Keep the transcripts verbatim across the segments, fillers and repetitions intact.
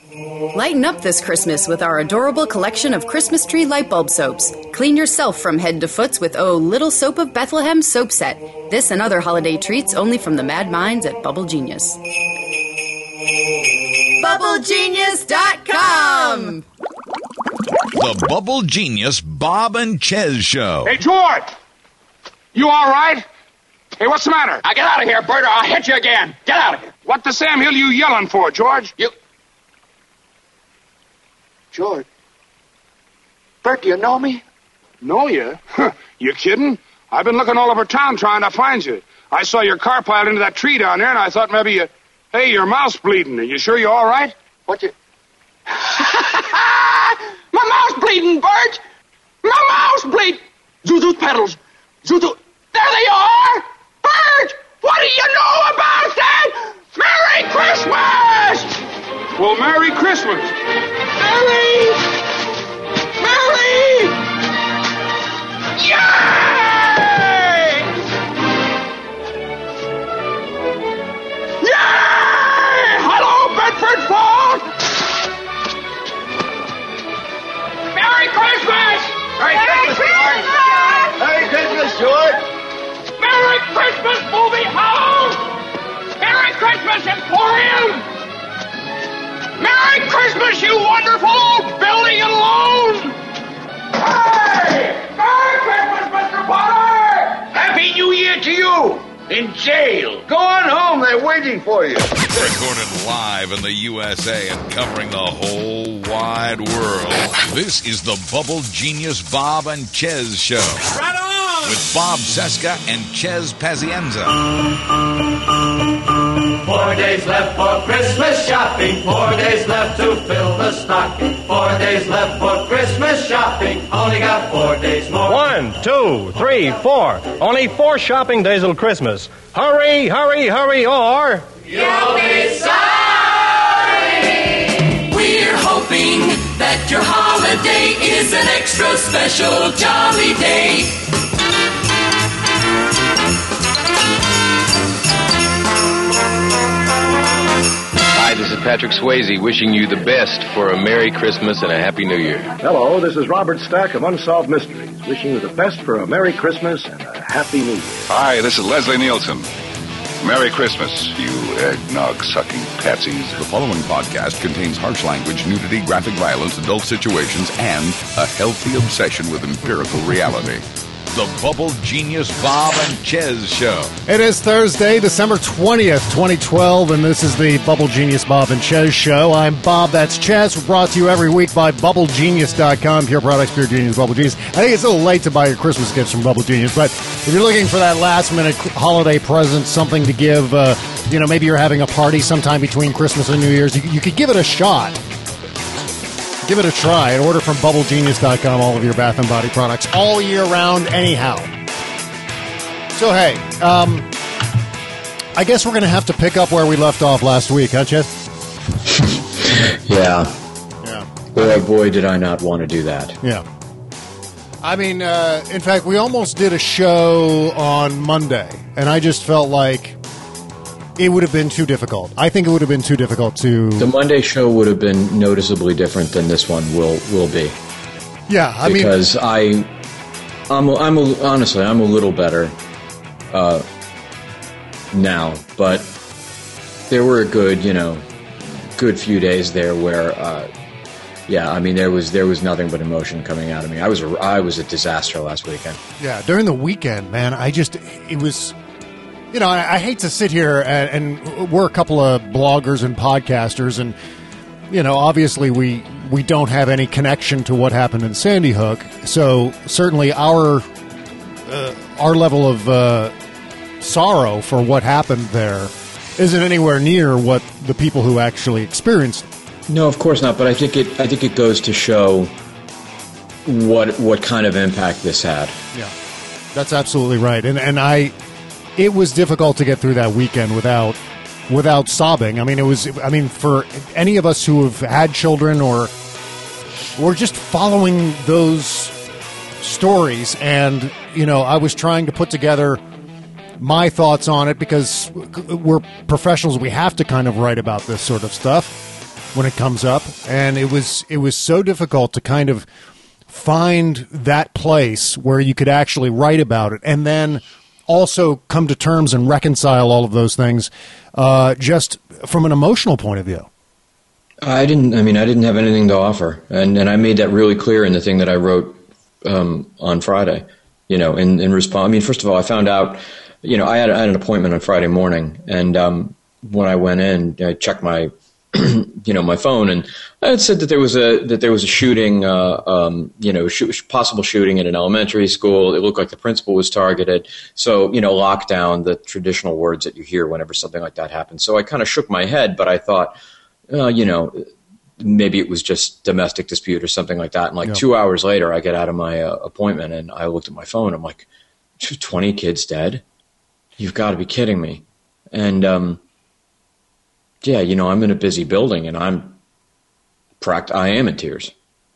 Lighten up this Christmas with our adorable collection of Christmas tree light bulb soaps. Clean yourself from head to foot with Oh Little Soap of Bethlehem soap set. This and other holiday treats only from the mad minds at Bubble Genius. Bubble Genius dot com. The Bubble Genius Bob and Chez Show. Hey, George! You all right? Hey, what's the matter? Now get out of here, Bert, or I'll hit you again. Get out of here. What the Sam Hill you yelling for, George? You... George. Bert, do you know me? Know you? Huh, you kidding? I've been looking all over town trying to find you. I saw your car piled into that tree down there, and I thought maybe you... Hey, your mouth's bleeding. Are you sure you're all right? What you... My mouth's bleeding, Bert! My mouth's bleeding! Zuzu's pedals. Zuzu... There they are! Bert! What do you know about that? Merry Christmas! Well, Merry Christmas. Merry! Merry! Yay! Yay! Hello, Bedford Falls! Merry Christmas! Merry, Merry Christmas, George! Merry Christmas, George! Merry Christmas, movie house! Merry Christmas, Emporium! Merry Christmas, you wonderful old building and loan! Hey! Merry Christmas, Mister Potter! Happy New Year to you! In jail. Go on home, they're waiting for you. Recorded live in the U S A and covering the whole wide world. This is the Bubble Genius Bob and Chez Show. Right on! With Bob Cesca and Chez Pazienza. Four days left for Christmas shopping. Four days left to fill the stocking. Four days left for Christmas shopping. Only got four days more. One, two, three, four. Only four shopping days till Christmas. Hurry, hurry, hurry, or... You'll be sorry. We're hoping that your holiday is an extra special jolly day. Hi, this is Patrick Swayze wishing you the best for a Merry Christmas and a Happy New Year. Hello, this is Robert Stack of Unsolved Mysteries, wishing you the best for a Merry Christmas and a Happy New Year. Hi, this is Leslie Nielsen. Merry Christmas, you eggnog-sucking patsies. The following podcast contains harsh language, nudity, graphic violence, adult situations, and a healthy obsession with empirical reality. The Bubble Genius Bob and Chez Show. It is Thursday, December twentieth, twenty twelve, and this is the Bubble Genius Bob and Chez Show. I'm Bob, that's Chez. We're brought to you every week by Bubble Genius dot com. Pure products, pure genius, Bubble Genius. I think it's a little late to buy your Christmas gifts from Bubble Genius, but if you're looking for that last-minute holiday present, something to give, uh, you know, maybe you're having a party sometime between Christmas and New Year's, you, you could give it a shot. Give it a try and order from Bubble Genius dot com all of your Bath and Body products all year round anyhow. So, hey, um, I guess we're going to have to pick up where we left off last week, huh, Chez? Yeah. Yeah. Boy, boy, did I not want to do that. Yeah. I mean, uh, in fact, we almost did a show on Monday, and I just felt like it would have been too difficult. I think it would have been too difficult to... The Monday show would have been noticeably different than this one will will be. Yeah, I because mean... Because I... I'm, I'm a, honestly, I'm a little better uh, now, but there were a good, you know, good few days there where, uh, yeah, I mean, there was there was nothing but emotion coming out of me. I was a, I was a disaster last weekend. Yeah, during the weekend, man, I just, it was... You know, I, I hate to sit here and, and we're a couple of bloggers and podcasters, and you know, obviously we we don't have any connection to what happened in Sandy Hook. So certainly our uh, our level of uh, sorrow for what happened there isn't anywhere near what the people who actually experienced it. No, of course not. But I think it I think it goes to show what what kind of impact this had. Yeah, that's absolutely right. And and I. It was difficult to get through that weekend without without sobbing. I mean, it was. I mean, for any of us who have had children or or just following those stories, and you know, I was trying to put together my thoughts on it because we're professionals. We have to kind of write about this sort of stuff. when it comes up, and it was it was so difficult to kind of find that place where you could actually write about it, and then also come to terms and reconcile all of those things, uh, just from an emotional point of view. I didn't. I mean, I didn't have anything to offer, and and I made that really clear in the thing that I wrote um, on Friday. You know, in in response. I mean, first of all, I found out. You know, I had, I had an appointment on Friday morning, and um, when I went in, I checked my, you know, my phone, and it said that there was a that there was a shooting, uh, um, you know, sh- possible shooting at an elementary school. It looked like the principal was targeted. So, you know, lockdown, the traditional words that you hear whenever something like that happens. So I kind of shook my head, but I thought, uh, you know, maybe it was just domestic dispute or something like that. And like yeah. two hours later, I get out of my uh, appointment, and I looked at my phone. I'm like, twenty kids dead? You've got to be kidding me. And, um, yeah, you know, I'm in a busy building, and I'm, pract- I am in tears.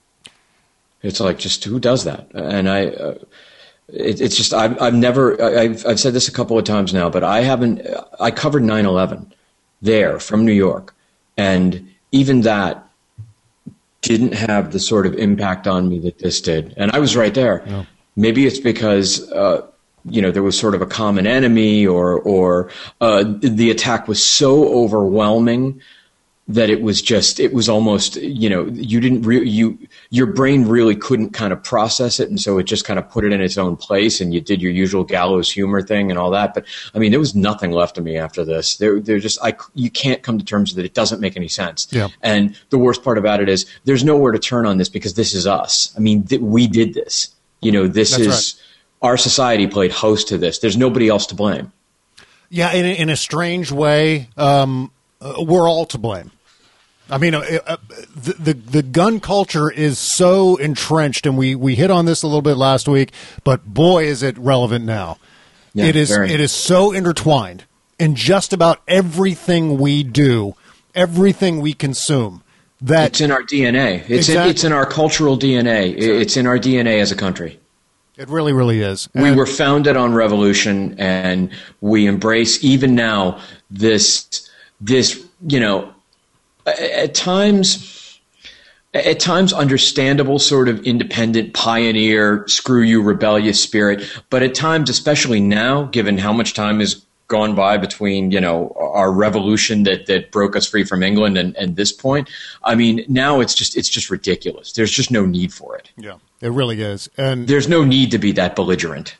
It's like, just who does that? And I, uh, it, it's just, I've, I've never, I've, I've said this a couple of times now, but I haven't, I covered nine eleven there from New York. And even that didn't have the sort of impact on me that this did. And I was right there. No. Maybe it's because, uh, you know, there was sort of a common enemy, or or uh, the attack was so overwhelming that it was just, it was almost, you know, you didn't re- you your brain really couldn't kind of process it, and so it just kind of put it in its own place, and you did your usual gallows humor thing and all that. But I mean, there was nothing left of me after this. There, there just, I, you can't come to terms with it. It doesn't make any sense. Yeah. And the worst part about it is, there's nowhere to turn on this, because this is us. I mean, th- we did this. You know, this That's is. Right. Our society played host to this. There's nobody else to blame. Yeah, in, in a strange way, um, uh, we're all to blame. I mean, uh, uh, the, the the gun culture is so entrenched, and we, we hit on this a little bit last week, but boy, is it relevant now. Yeah, it is very. It is so intertwined in just about everything we do, everything we consume. That it's in our D N A. It's exactly. in, it's in our cultural D N A. It's in our D N A as a country. It really, really is. And we were founded on revolution, and we embrace, even now, this, this, you know, at times, at times understandable sort of independent pioneer, screw you, rebellious spirit. But at times, especially now, given how much time has gone by between, you know, our revolution that, that broke us free from England and, and this point, I mean, now it's just, it's just ridiculous. There's just no need for it. Yeah. It really is. And there's no need to be that belligerent.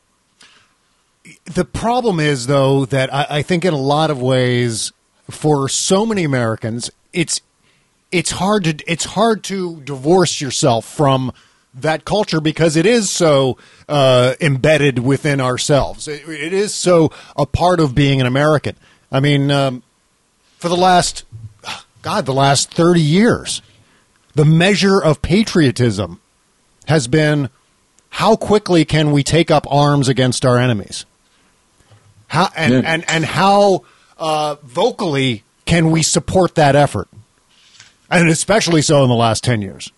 The problem is, though, that I, I think in a lot of ways, for so many Americans, it's it's hard to it's hard to divorce yourself from that culture, because it is so uh, embedded within ourselves. It, it is so a part of being an American. I mean, um, for the last, God, the last thirty years, the measure of patriotism has been, how quickly can we take up arms against our enemies? How and yeah. and, and how uh, vocally can we support that effort? And especially so in the last ten years.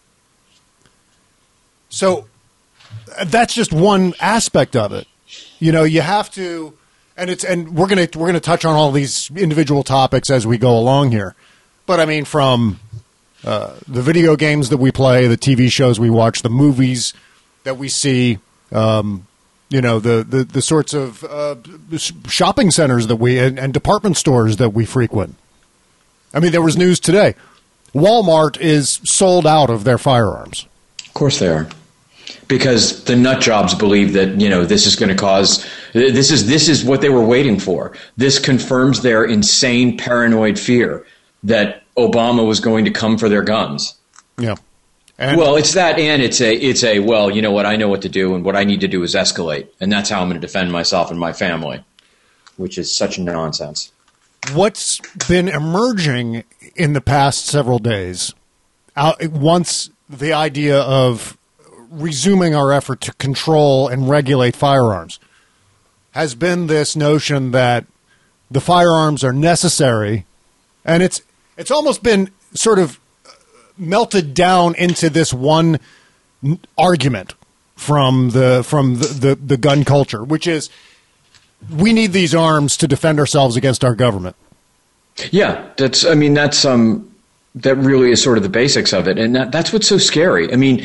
So that's just one aspect of it. You know, you have to, and it's and we're gonna we're gonna touch on all these individual topics as we go along here. But I mean, from Uh, the video games that we play, the T V shows we watch, the movies that we see, um, you know, the, the, the sorts of uh, shopping centers that we and, and department stores that we frequent. I mean, there was news today. Walmart is sold out of their firearms. Of course they are. Because the nut jobs believe that, you know, this is going to cause, this is this is what they were waiting for. This confirms their insane paranoid fear that Obama was going to come for their guns. Yeah. And well, it's that, and it's a, it's a, well, you know what, I know what to do, and what I need to do is escalate, and that's how I'm going to defend myself and my family, which is such nonsense. What's been emerging in the past several days, out, once the idea of resuming our effort to control and regulate firearms, has been this notion that the firearms are necessary, and it's it's almost been sort of melted down into this one argument from the from the, the, the gun culture, which is we need these arms to defend ourselves against our government. Yeah, that's. I mean, that's um, that really is sort of the basics of it. And that, that's what's so scary. I mean,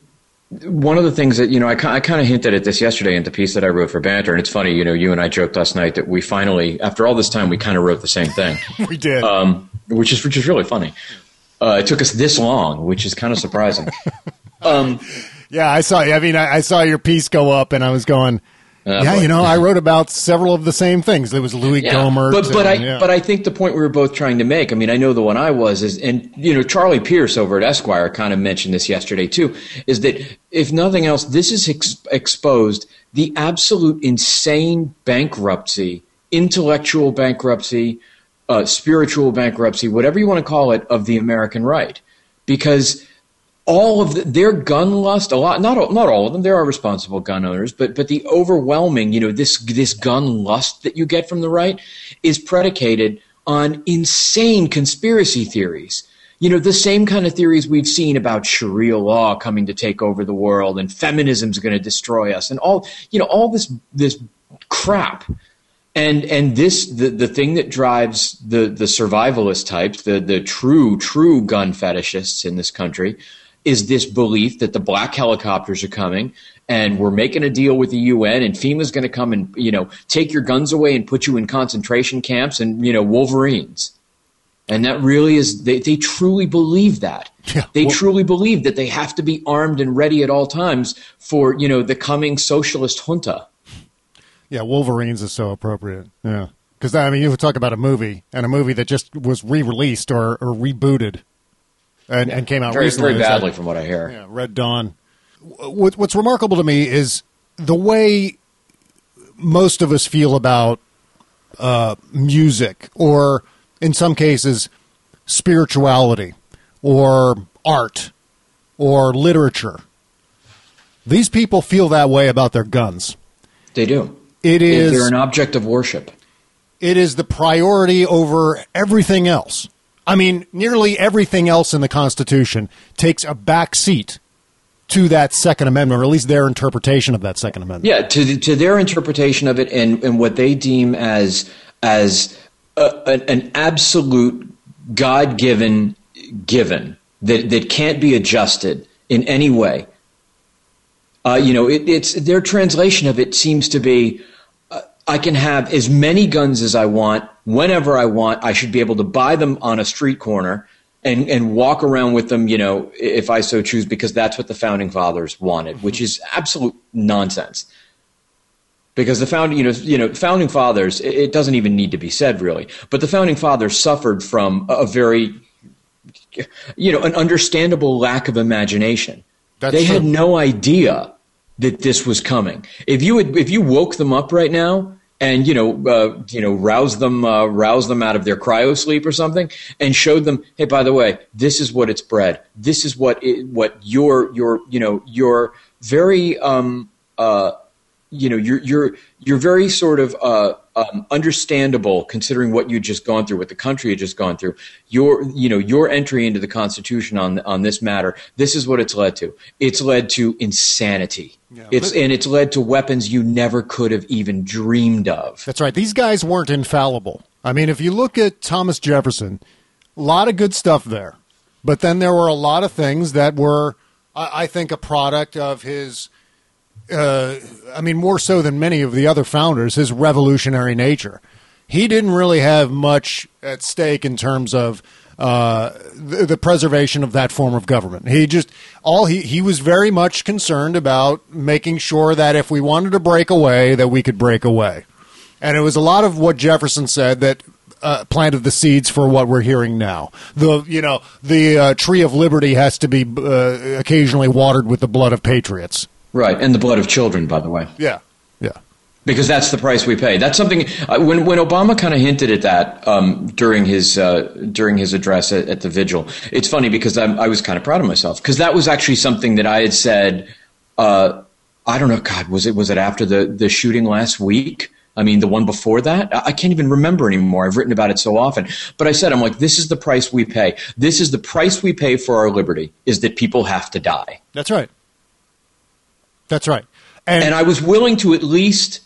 one of the things that, you know, I, I kind of hinted at this yesterday in the piece that I wrote for Banter. And it's funny, you know, you and I joked last night that we finally, after all this time, we kind of wrote the same thing. We did. Um, which is, which is really funny. Uh, it took us this long, which is kind of surprising. um, yeah, I saw, I mean, I, I saw your piece go up and I was going, Uh, yeah, but, you know, I wrote about several of the same things. There was Louis yeah, Gohmert. But, but, and, I, yeah. but I think the point we were both trying to make, I mean, I know the one I was, is, and, you know, Charlie Pierce over at Esquire kind of mentioned this yesterday too, is that if nothing else, this has ex- exposed the absolute insane bankruptcy, intellectual bankruptcy, uh, spiritual bankruptcy, whatever you want to call it, of the American right. Because all of the, their gun lust, a lot, not all, not all of them, there are responsible gun owners, but but the overwhelming, you know, this this gun lust that you get from the right is predicated on insane conspiracy theories. You know, the same kind of theories we've seen about Sharia law coming to take over the world and feminism's going to destroy us and all, you know, all this this crap. And and this the, the thing that drives the the survivalist types, the the true true gun fetishists in this country, is this belief that the black helicopters are coming and we're making a deal with the U N and FEMA's going to come and, you know, take your guns away and put you in concentration camps and, you know, Wolverines. And that really is, they, they truly believe that. Yeah, they well, truly believe that they have to be armed and ready at all times for, you know, the coming socialist junta. Yeah, Wolverines is so appropriate. Yeah. Because, I mean, you would talk about a movie, and a movie that just was re-released or, or rebooted. And, and came out very, recently. very badly, like, from what I hear. Yeah, Red Dawn. What, what's remarkable to me is the way most of us feel about uh, music, or in some cases, spirituality, or art, or literature. These people feel that way about their guns. They do. It is. They're an object of worship. It is the priority over everything else. I mean, nearly everything else in the Constitution takes a back seat to that Second Amendment, or at least their interpretation of that Second Amendment. Yeah, to the, to their interpretation of it, and, and what they deem as as a, a, an absolute God-given given that that can't be adjusted in any way. Uh, you know, it, it's their translation of it seems to be, uh, I can have as many guns as I want, whenever I want. I should be able to buy them on a street corner and, and walk around with them, you know, if I so choose, because that's what the Founding Fathers wanted, which is absolute nonsense. Because the founding, you know, you know, Founding Fathers, it, it doesn't even need to be said, really. But the Founding Fathers suffered from a very, you know, an understandable lack of imagination. That's they true. had no idea that this was coming. If you had, if you woke them up right now and, you know, uh, you know, rouse them, uh, rouse them out of their cryo sleep or something, and showed them, hey, by the way, this is what it's bred. This is what it, what your your you know your very um uh you know your your your very sort of uh um, understandable, considering what you'd just gone through, what the country had just gone through. Your you know your entry into the Constitution on on this matter. This is what it's led to. It's led to insanity. Yeah, it's and it's led to weapons you never could have even dreamed of. That's right. These guys weren't infallible. I mean, if you look at Thomas Jefferson, a lot of good stuff there. But then there were a lot of things that were, I, I think, a product of his, uh, I mean, more so than many of the other founders, his revolutionary nature. He didn't really have much at stake in terms of Uh, the, the preservation of that form of government. He just all he he was very much concerned about making sure that if we wanted to break away, that we could break away. And it was a lot of what Jefferson said that uh, planted the seeds for what we're hearing now. The you know the uh, tree of liberty has to be uh, occasionally watered with the blood of patriots. Right, and the blood of children, by the way. Yeah, yeah. Because that's the price we pay. That's something uh, when when Obama kind of hinted at that um, during his uh, during his address at, at the vigil. It's funny because I'm, I was kind of proud of myself, because that was actually something that I had said. Uh, I don't know. God, was it was it after the, the shooting last week? I mean, the one before that? I can't even remember anymore. I've written about it so often. But I said, I'm like, this is the price we pay. This is the price we pay for our liberty, is that people have to die. That's right. That's right. And, and I was willing to at least.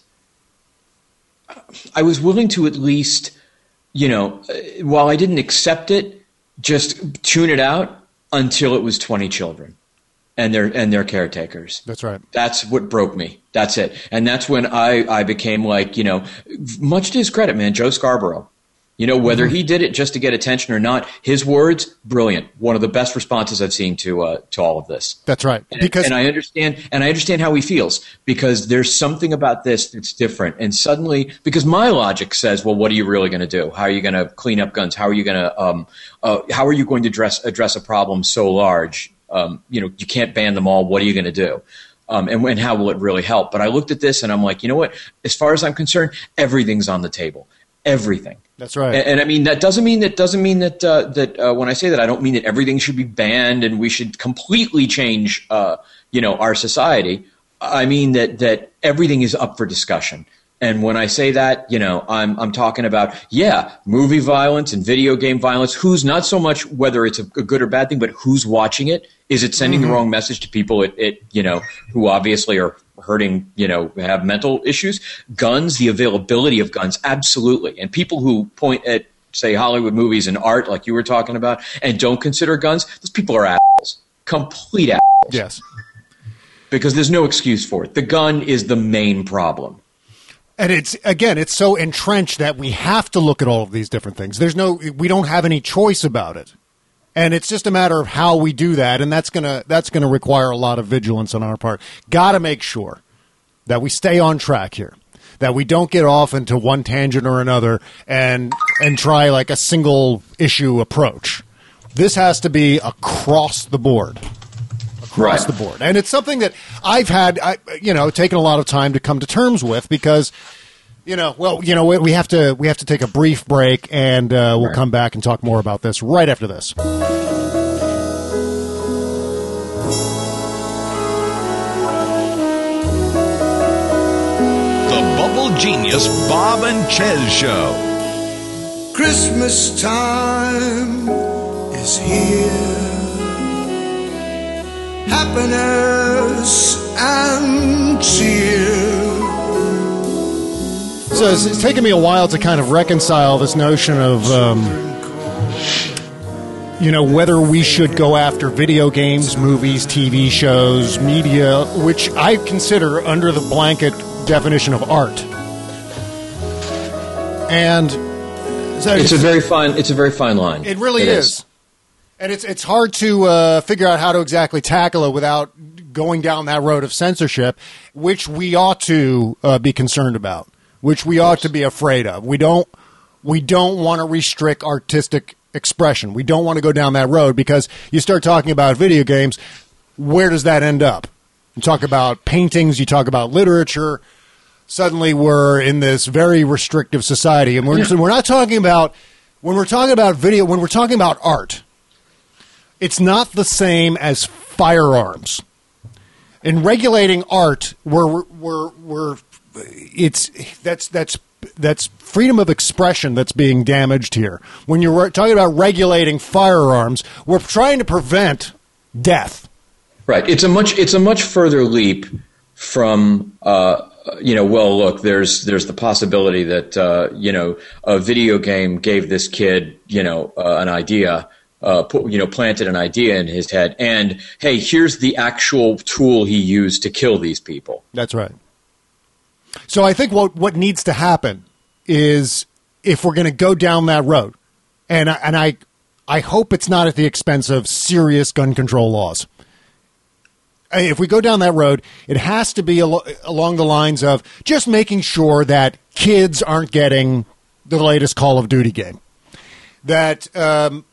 I was willing to at least, you know, while I didn't accept it, just tune it out until it was twenty children and their and their caretakers. That's right. That's what broke me. That's it. And that's when I, I became like, you know, much to his credit, man, Joe Scarborough. You know, whether he did it just to get attention or not, his words, brilliant. One of the best responses I've seen to uh, to all of this. That's right. And, because and I understand, and I understand how he feels, because there's something about this that's different. And suddenly, because my logic says, well, what are you really going to do? How are you going to clean up guns? How are you going to um, uh, how are you going to address address a problem so large? Um, you know, you can't ban them all. What are you going to do? Um, and, and how will it really help? But I looked at this and I'm like, you know what? As far as I'm concerned, everything's on the table. Everything. That's right. And, and I mean, that doesn't mean that doesn't mean that uh, that uh, when I say that, I don't mean that everything should be banned and we should completely change, uh, you know, our society. I mean that that everything is up for discussion. And when I say that, you know, I'm I'm talking about, yeah, movie violence and video game violence. Who's not so much whether it's a good or bad thing, but who's watching it? Is it sending mm-hmm. the wrong message to people? It, it you know, who obviously are hurting, you know, have mental issues. Guns, the availability of guns, absolutely. And people who point at, say, Hollywood movies and art, like you were talking about, and don't consider guns, those people are assholes. Complete assholes. Yes. Because there's no excuse for it. The gun is the main problem. And it's, again, it's so entrenched that we have to look at all of these different things. There's no, we don't have any choice about it. And it's just a matter of how we do that, and that's gonna that's gonna require a lot of vigilance on our part. Got to make sure that we stay on track here, that we don't get off into one tangent or another and and try like a single issue approach. This has to be across the board, across right. the board, and it's something that I've had, I, you know, taken a lot of time to come to terms with because. You know, well, you know, we have to we have to take a brief break, and uh, we'll right. come back and talk more about this right after this. The Bubble Genius Bob and Ches Show. Christmas time is here. Happiness and cheer. So it's, it's taken me a while to kind of reconcile this notion of, um, you know, whether we should go after video games, movies, T V shows, media, which I consider under the blanket definition of art. And so it's, it's a very fine. It's a very fine line. It really it is. is, and it's it's hard to uh, figure out how to exactly tackle it without going down that road of censorship, which we ought to uh, be concerned about. Which we ought to be afraid of. We don't we don't want to restrict artistic expression. We don't want to go down that road because you start talking about video games, where does that end up? You talk about paintings, you talk about literature, suddenly we're in this very restrictive society. And we're yeah. we're not talking about when we're talking about video, when we're talking about art, it's not the same as firearms. In regulating art, we're we're we're It's that's that's that's freedom of expression that's being damaged here. When you're talking about regulating firearms, we're trying to prevent death. Right. It's a much it's a much further leap from uh, you know. Well, look, there's there's the possibility that uh, you know a video game gave this kid you know uh, an idea. Uh, put, you know, planted an idea in his head, and hey, here's the actual tool he used to kill these people. That's right. So I think what, what needs to happen is if we're going to go down that road, and I, and I I hope it's not at the expense of serious gun control laws. If we go down that road, it has to be al- along the lines of just making sure that kids aren't getting the latest Call of Duty game, that um,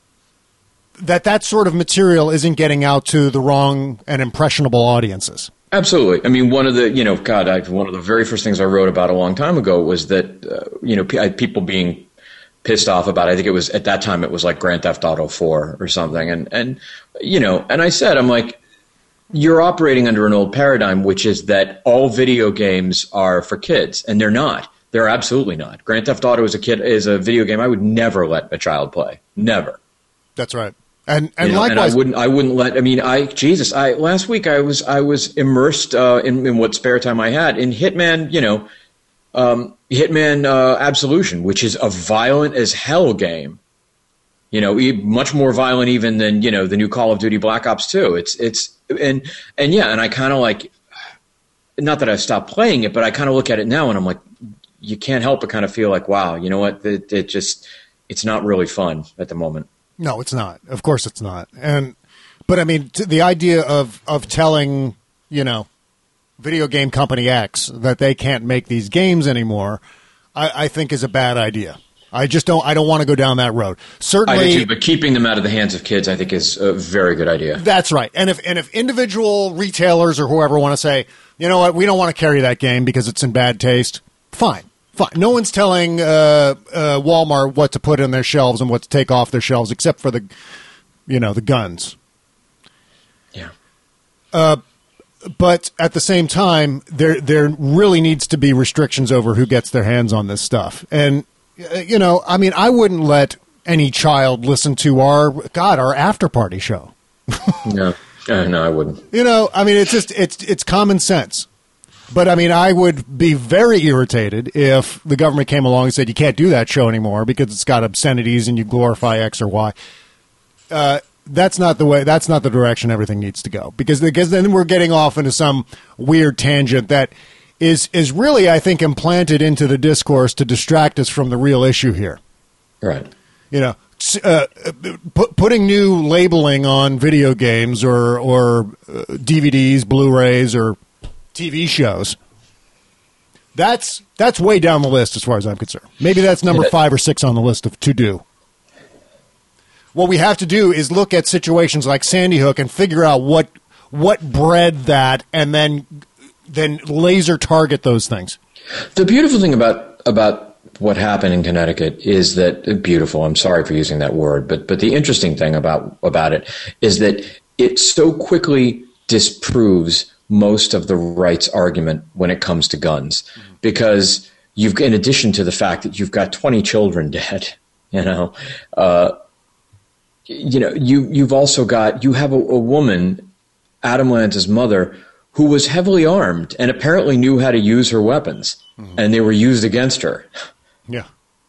that that sort of material isn't getting out to the wrong and impressionable audiences. Absolutely. I mean, one of the, you know, God, I, one of the very first things I wrote about a long time ago was that, uh, you know, p- people being pissed off about, I think it was, at that time, it was like Grand Theft Auto four or something. And, and, you know, and I said, I'm like, you're operating under an old paradigm, which is that all video games are for kids, and they're not. They're absolutely not. Grand Theft Auto is a kid, is a video game I would never let a child play. Never. That's right. And and you know, likewise, and I wouldn't. I wouldn't let. I mean, I Jesus. I last week I was I was immersed uh, in in what spare time I had in Hitman. You know, um, Hitman uh, Absolution, which is a violent as hell game. You know, e- much more violent even than, you know, the new Call of Duty Black Ops two. It's, it's, and, and yeah, and I kind of like, not that I've stopped playing it, but I kind of look at it now and I'm like, you can't help but kind of feel like, wow, you know what? It, it just, it's not really fun at the moment. No, it's not. Of course it's not. And, but I mean, t- the idea of, of telling, you know, video game company X that they can't make these games anymore, I, I think is a bad idea. I just don't, I don't want to go down that road. Certainly. I do too, but keeping them out of the hands of kids, I think is a very good idea. That's right. And if, and if individual retailers or whoever want to say, you know what, we don't want to carry that game because it's in bad taste, fine. Fine. No one's telling uh, uh, Walmart what to put in their shelves and what to take off their shelves, except for the, you know, the guns. Yeah. Uh, but at the same time, there there really needs to be restrictions over who gets their hands on this stuff. And uh, you know, I mean, I wouldn't let any child listen to our God, our after party show. No, uh, no, I wouldn't. You know, I mean, it's just it's it's common sense. But, I mean, I would be very irritated if the government came along and said you can't do that show anymore because it's got obscenities and you glorify X or Y. Uh, that's not the way. That's not the direction everything needs to go. Because, because then we're getting off into some weird tangent that is, is really, I think, implanted into the discourse to distract us from the real issue here. Right. You know, uh, put, putting new labeling on video games or, or uh, D V Ds, Blu-rays, or T V shows. That's that's way down the list as far as I'm concerned. Maybe that's number five or six on the list of to do. What we have to do is look at situations like Sandy Hook and figure out what what bred that, and then then laser target those things. The beautiful thing about about what happened in Connecticut is that beautiful. I'm sorry for using that word, but but the interesting thing about about it is that it so quickly disproves most of the rights argument when it comes to guns, because you've, in addition to the fact that you've got twenty children dead, you know, uh, you know, you, you've also got, you have a, a woman, Adam Lanza's mother, who was heavily armed and apparently knew how to use her weapons, mm-hmm. and they were used against her. Yeah.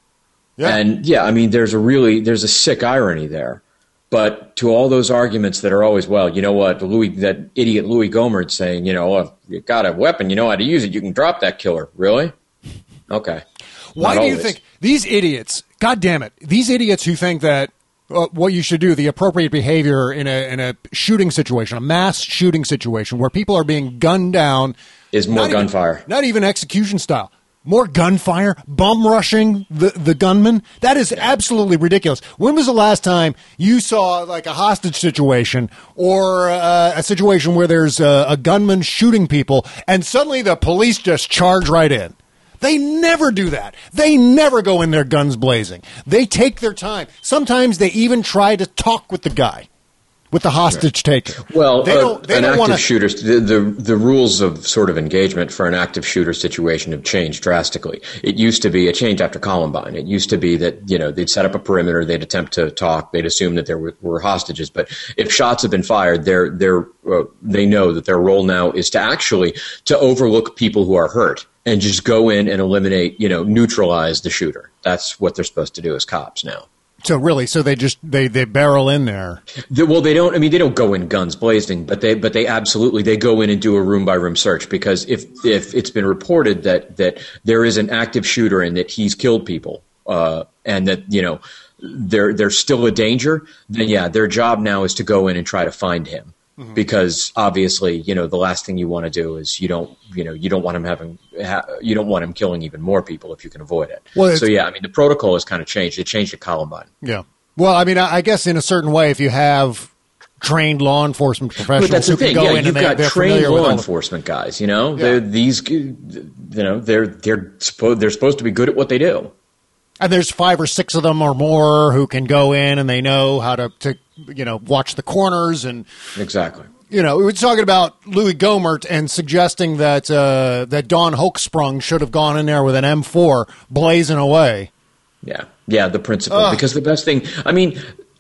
Yeah. And yeah, I mean, there's a really, there's a sick irony there. But to all those arguments that are always, well, you know what, Louis, that idiot Louis Gohmert saying, you know, if you got a weapon, you know how to use it, you can drop that killer. Really? Okay. Why Not do you always. think these idiots, God damn it, these idiots who think that uh, what you should do, the appropriate behavior in a in a shooting situation, a mass shooting situation where people are being gunned down. Is more not gunfire. Even, not even execution style. More gunfire, bum rushing the, the gunman. That is absolutely ridiculous. When was the last time you saw like a hostage situation or uh, a situation where there's a, a gunman shooting people and suddenly the police just charge right in? They never do that. They never go in there guns blazing. They take their time. Sometimes they even try to talk with the guy. With the hostage right. taker. Well, they don't, they uh, an don't active wanna... shooter, the, the the rules of sort of engagement for an active shooter situation have changed drastically. It used to be, it changed after Columbine. It used to be that, you know, they'd set up a perimeter, they'd attempt to talk, they'd assume that there were, were hostages. But if shots have been fired, they're, they're, uh, they know that their role now is to actually to overlook people who are hurt and just go in and eliminate, you know, neutralize the shooter. That's what they're supposed to do as cops now. So really, so they just they, they barrel in there. The, well, they don't. I mean, they don't go in guns blazing, but they but they absolutely they go in and do a room by room search, because if if it's been reported that that there is an active shooter and that he's killed people, uh, and that you know they're they're still a danger, then yeah, their job now is to go in and try to find him. Mm-hmm. Because obviously, you know, the last thing you want to do is you don't, you know, you don't want him having, ha- you don't want him killing even more people if you can avoid it. Well, so yeah, I mean, the protocol has kind of changed. It changed at Columbine. Yeah. Well, I mean, I guess in a certain way, if you have trained law enforcement professionals but that's who the thing. can go yeah, in you've and got they, they're trained familiar law with enforcement the... guys. You know, yeah. they're these, you know, they're they're supposed they're supposed to be good at what they do. And there's five or six of them or more who can go in and they know how to, to you know, watch the corners and exactly. You know, we were talking about Louis Gohmert and suggesting that uh, that Don Hochsprung should have gone in there with an M four blazing away. Yeah, yeah, the principle. Ugh. Because the best thing, I mean,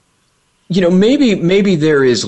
you know, maybe maybe there is,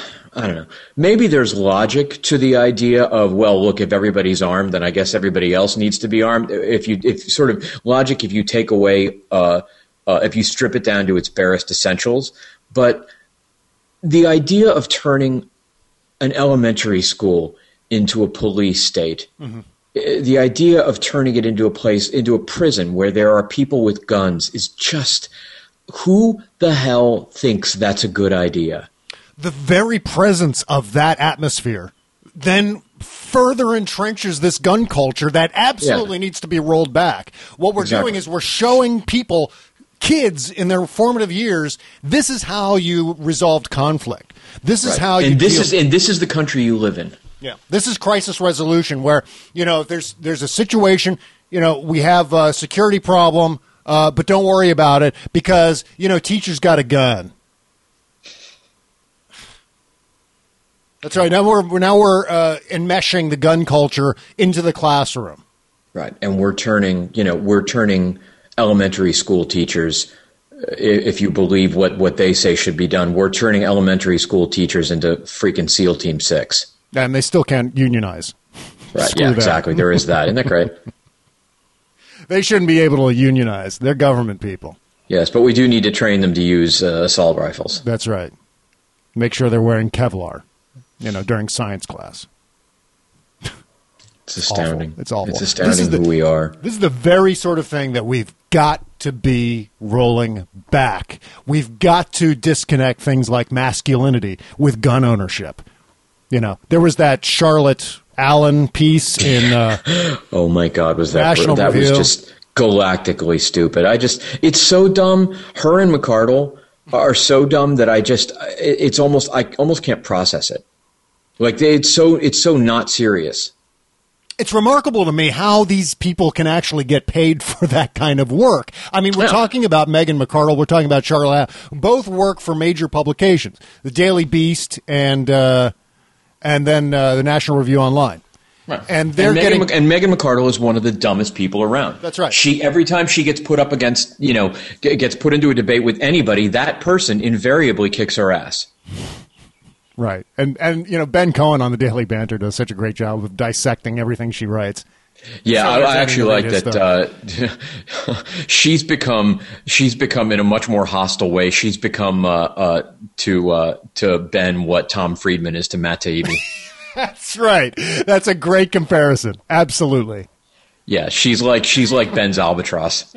I don't know, maybe there's logic to the idea of, well, look, if everybody's armed, then I guess everybody else needs to be armed. If you, if sort of logic, if you take away uh, uh, if you strip it down to its barest essentials. But the idea of turning an elementary school into a police state, mm-hmm. the idea of turning it into a place, into a prison where there are people with guns is just, who the hell thinks that's a good idea? The very presence of that atmosphere then further entrenches this gun culture that absolutely yeah. needs to be rolled back. What we're exactly. doing is we're showing people, kids in their formative years, this is how you resolved conflict. This is right. how and you this deal- is and this is the country you live in. Yeah, this is crisis resolution where, you know, there's there's a situation, you know, we have a security problem, uh, but don't worry about it because, you know, teacher's got a gun. That's right. Now we're now we're uh, enmeshing the gun culture into the classroom. Right, and we're turning, you know, we're turning elementary school teachers, if you believe what, what they say should be done, we're turning elementary school teachers into freaking SEAL Team Six. And they still can't unionize. Right, Screw yeah, that. exactly. There is that. Isn't that great? They shouldn't be able to unionize. They're government people. Yes, but we do need to train them to use uh, assault rifles. That's right. Make sure they're wearing Kevlar, you know, during science class. It's astounding. Awful. It's awful. It's astounding this is the, who we are. This is the very sort of thing that we've got to be rolling back. We've got to disconnect things like masculinity with gun ownership. You know, there was that Charlotte Allen piece in uh, oh my God, was that National that Review. was just galactically stupid. I just, it's so dumb. Her and McArdle are so dumb that I just, it's almost, I almost can't process it. Like they, it's so, it's so not serious. It's remarkable to me how these people can actually get paid for that kind of work. I mean, we're yeah. talking about Megan McArdle. We're talking about Charlotte Allen. Both work for major publications, the Daily Beast and uh, and then uh, the National Review Online. Right. And they're and Megan, getting and Megan McArdle is one of the dumbest people around. That's right. She every time she gets put up against, you know, gets put into a debate with anybody, that person invariably kicks her ass. Right. And, and you know, Ben Cohen on the Daily Banter does such a great job of dissecting everything she writes. Yeah, so I, I actually like that uh, she's become she's become in a much more hostile way. She's become uh, uh, to uh, to Ben what Tom Friedman is to Matt Taibbi. That's right. That's a great comparison. Absolutely. Yeah, she's like she's like Ben's albatross.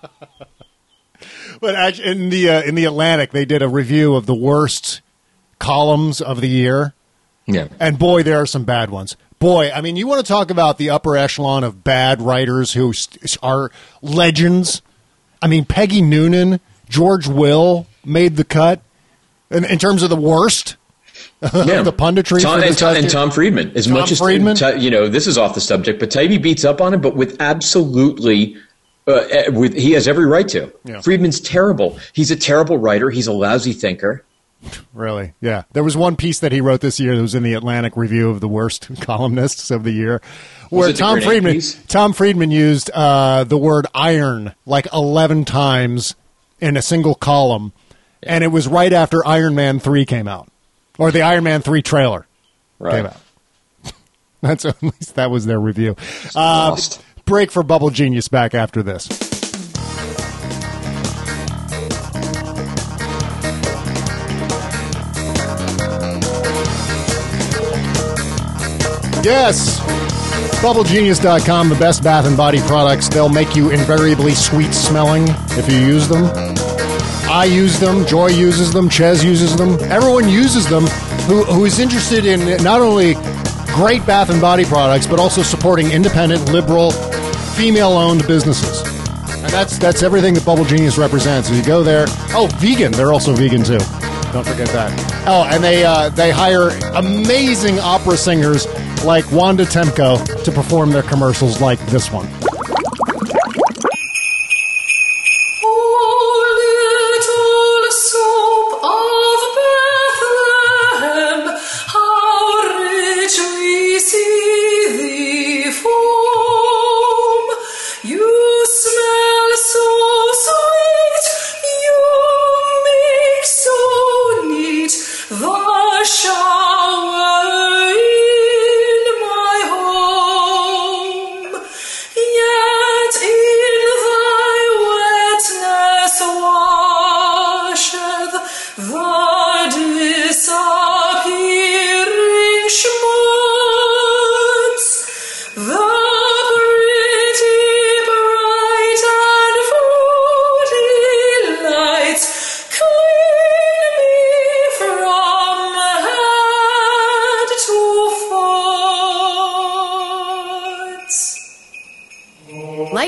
But in the uh, in the Atlantic, they did a review of the worst columns of the year. Yeah. And boy, there are some bad ones. Boy, I mean, you want to talk about the upper echelon of bad writers who are legends. I mean, Peggy Noonan, George Will made the cut in, in terms of the worst. Yeah. The punditry. Tom, for and, this Tom, and Tom Friedman. As Tom much as Friedman? T- you know, this is off the subject, but Taibbi beats up on him, but with absolutely. Uh, with he has every right to. Yeah. Friedman's terrible. He's a terrible writer. He's a lousy thinker. Really? Yeah. There was one piece that he wrote this year that was in the Atlantic Review of the worst columnists of the year, where Tom Friedman piece? Tom Friedman used uh, the word iron like eleven times in a single column, yeah. and it was right after Iron Man three came out, or the Iron Man three trailer right. came out. That's at least that was their review. Uh, break for Bubble Genius. Back after this. Yes, bubble genius dot com, the best bath and body products. They'll make you invariably sweet smelling if you use them. I use them, Joy uses them, Ches uses them. Everyone uses them who, who is interested in not only great bath and body products, but also supporting independent, liberal, female-owned businesses. And that's that's everything that Bubble Genius represents. So you go there. Oh, vegan. They're also vegan, too. Don't forget that. Oh, and they uh, they hire amazing opera singers like Wanda Temko to perform their commercials like this one. Shower in my home.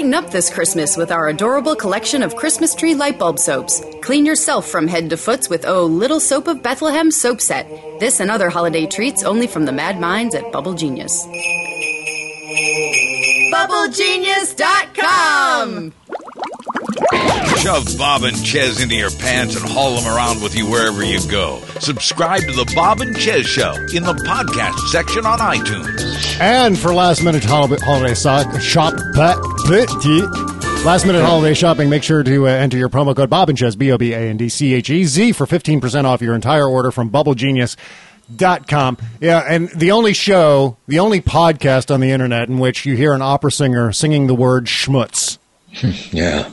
Brighten up this Christmas with our adorable collection of Christmas tree light bulb soaps. Clean yourself from head to foot with Oh Little Soap of Bethlehem soap set. This and other holiday treats only from the mad minds at Bubble Genius. Bubble Genius dot com. Shove Bob and Chez into your pants and haul them around with you wherever you go. Subscribe to the Bob and Chez Show in the podcast section on iTunes. And for last-minute holiday, holiday sock, shop, last-minute holiday shopping, make sure to uh, enter your promo code Bob and Chez, B O B A N D C H E Z, for fifteen percent off your entire order from Bubble Genius dot com. Yeah, and the only show, the only podcast on the internet in which you hear an opera singer singing the word schmutz. Yeah.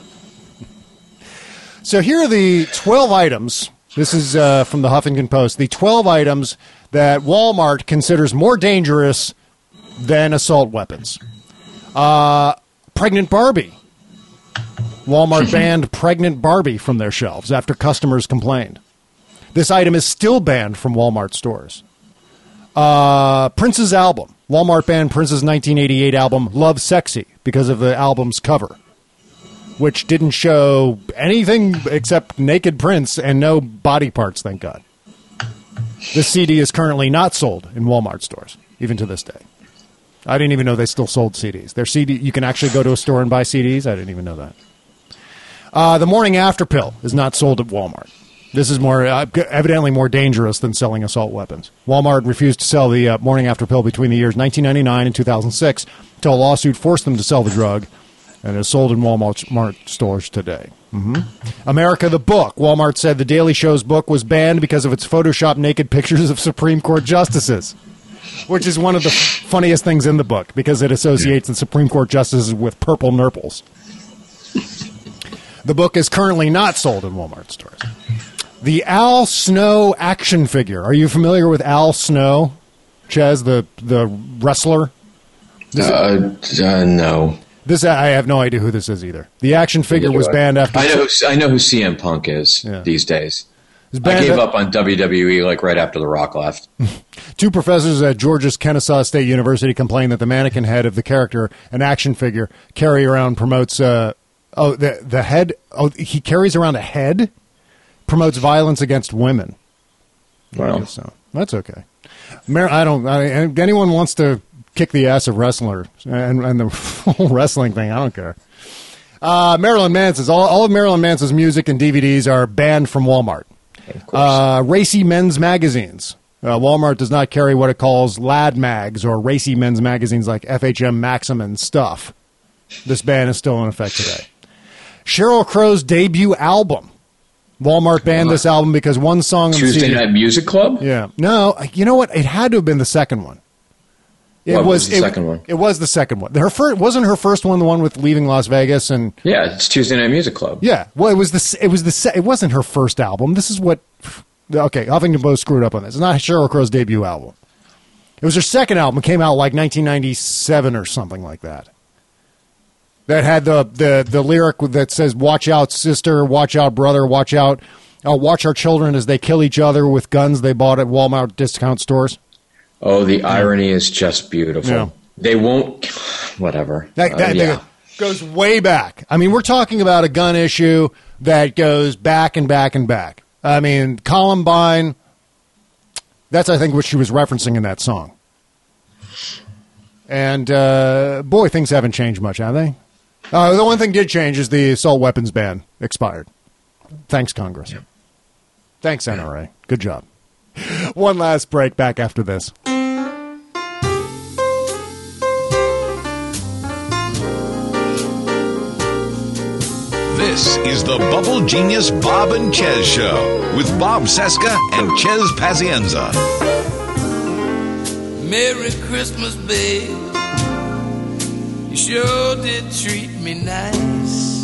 So here are the twelve items. This is uh, from the Huffington Post. The twelve items that Walmart considers more dangerous than assault weapons. Uh, pregnant Barbie. Walmart banned pregnant Barbie from their shelves after customers complained. This item is still banned from Walmart stores. Uh, Prince's album. Walmart banned Prince's nineteen eighty-eight album, Love Sexy, because of the album's cover, which didn't show anything except naked Prince and no body parts, thank God. This C D is currently not sold in Walmart stores, even to this day. I didn't even know they still sold C Ds. Their C D, you can actually go to a store and buy C Ds. I didn't even know that. Uh, the Morning After pill is not sold at Walmart. This is more uh, evidently more dangerous than selling assault weapons. Walmart refused to sell the uh, Morning After pill between the years nineteen ninety-nine and two thousand six until a lawsuit forced them to sell the drug, and is sold in Walmart stores today. Mm-hmm. America the Book. Walmart said The Daily Show's book was banned because of its Photoshop naked pictures of Supreme Court justices, which is one of the f- funniest things in the book because it associates the Supreme Court justices with purple nurples. The book is currently not sold in Walmart stores. The Al Snow action figure. Are you familiar with Al Snow, Chez, the, the wrestler? Uh, uh, no. This I have no idea who this is either. The action figure was banned after. I know. Who, I know who C M Punk is yeah. these days. I gave up on W W E like right after The Rock left. Two professors at Georgia's Kennesaw State University complained that the mannequin head of the character, an action figure, carry around promotes. Uh, oh, the the head. Oh, he carries around a head. Promotes violence against women. Well, so that's okay. Mar- I don't. I, anyone wants to kick the ass of wrestler and, and the whole wrestling thing, I don't care. Uh, Marilyn Manson's all, all of Marilyn Manson's music and D V Ds are banned from Walmart. Of course. Uh, racy men's magazines. Uh, Walmart does not carry what it calls lad mags or racy men's magazines like F H M Maxim and stuff. This ban is still in effect today. Sheryl Crow's debut album. Walmart banned this album because one song on Tuesday the C D, Night Music Club? Yeah. No, you know what? It had to have been the second one. It what was, was the it, second one? It was the second one. Her first wasn't her first one the one with Leaving Las Vegas and yeah, it's Tuesday Night Music Club. Yeah, well, it was the it was the se- it wasn't her first album. This is what okay, Huffington Post screwed up on this. It's not Sheryl Crow's debut album. It was her second album. It came out like nineteen ninety-seven or something like that. That had the the the lyric that says "Watch out, sister! Watch out, brother! Watch out! Uh, watch our children as they kill each other with guns they bought at Walmart discount stores." Oh, the irony is just beautiful. Yeah. They won't, whatever. That, that, uh, yeah. that goes way back. I mean, we're talking about a gun issue that goes back and back and back. I mean, Columbine, that's, I think, what she was referencing in that song. And, uh, boy, things haven't changed much, have they? Uh, the one thing did change is the assault weapons ban expired. Thanks, Congress. Yeah. Thanks, N R A. Good job. One last break, back after this. This is the Bubble Genius Bob and Chez Show with Bob Cesca and Chez Pazienza. Merry Christmas, babe. You sure did treat me nice.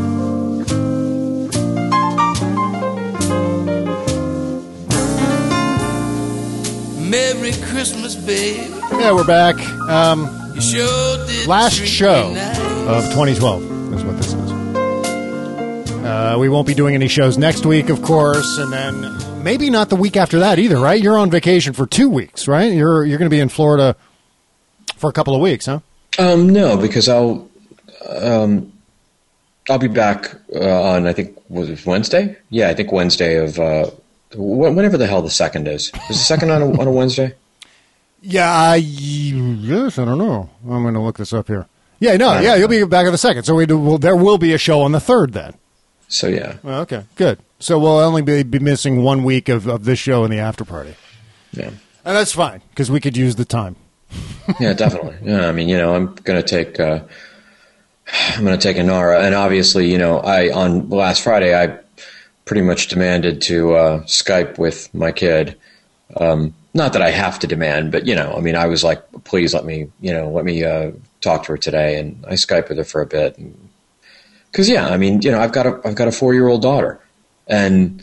Merry Christmas, babe. Yeah, we're back. Um, you sure did last treat show me nice. Of twenty twelve is what this is. Uh, we won't be doing any shows next week, of course, and then maybe not the week after that either, right? You're on vacation for two weeks, right? You're you're going to be in Florida for a couple of weeks, huh? Um, no, because I'll Um, I'll be back uh, on, I think, was it Wednesday? Yeah, I think Wednesday of, uh, whenever the hell the second is. Is the second on a, on a Wednesday? Yeah, I, yes, I don't know. I'm going to look this up here. Yeah, no, yeah, you'll be back on the second. So we do, well, there will be a show on the third then. So, yeah. Well, okay, good. So we'll only be, be missing one week of, of this show and the after party. Yeah. And that's fine, because we could use the time. Yeah, definitely. Yeah, I mean, you know, I'm going to take, uh, I'm going to take Inara. And obviously, you know, I, on last Friday, I pretty much demanded to uh, Skype with my kid. Um, not that I have to demand, but, you know, I mean, I was like, please let me, you know, let me uh, talk to her today. And I Skyped with her for a bit. Because, yeah, I mean, you know, I've got a, I've got a four-year-old daughter. And